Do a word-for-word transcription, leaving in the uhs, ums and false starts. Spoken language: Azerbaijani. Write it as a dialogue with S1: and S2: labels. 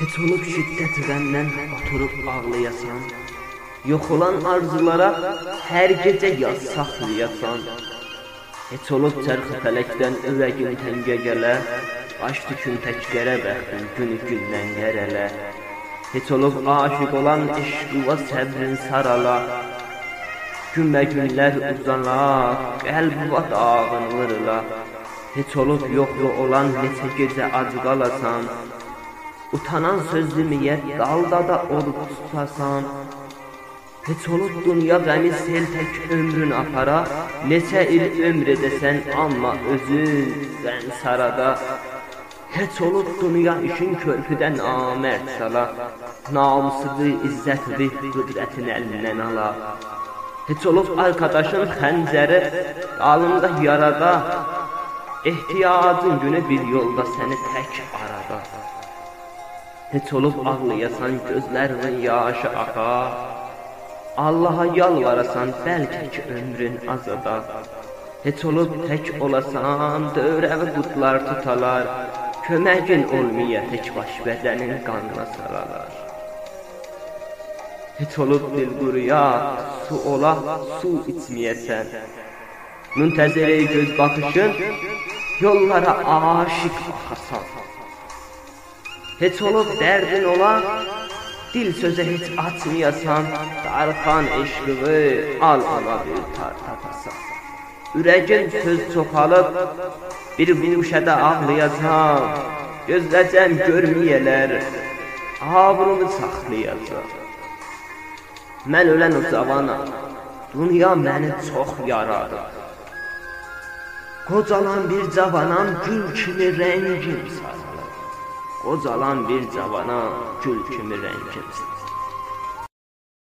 S1: Heç olub şiddət qəmdən oturub ağlayasan, yox olan arzulara hər gecə yaz saxlayasan. Heç olub çərxi fələkdən ürəgin təngə gələ, baş tükün təkgərə bəxtin günü gündən gərələ. Heç olub aşiq olan eşqıva səbrin sarala, günbə günlər uzana, qəlbıva dağın vırıla. Heç olub yoxlu olan neçə gecə ac qalasan, utanan sözlü miyyət dalda da olub tutasan. Heç olub dünya qəmi sel tək ömrün apara, neçə il ömr edəsən, amma özün qəm sarada. Heç olub dünya işin körpüdən namərd sala, namusudu, izzəti, qüdrətin əlindən ala. Heç olub arkadaşın xəncəri dalında yarada, ehtiyacın günü bir yolda səni tək arada. Heç olub ağlayasan, gözlərinin yaşı ağa, Allaha yalvarasan, bəlkə ki ömrün azada. Heç olub tək olasan, dövrəvi qutlar tutalar, köməgin olmaya tək baş bədənin qanına saralar. Heç olub dil quruya, su ola, su içməyəsən, müntəzir ey göz baxışın, yollara aşiq axasan. Heç olub dərdin ola, dil sözə heç açmayasan, darxan eşqığı al ala bir tartatasan. Ürəgin söz çoxalıb, bir quşədə ağlayasan, gözləcən görməyələr, avrunu saxlayacaq. Mən ölən o cavanam, dünya məni çox yaradı. Qocalan bir cavanam, gül kimi rəngim sarılır. Qocalan bir cavanam, gül kimi rəngim sarılır.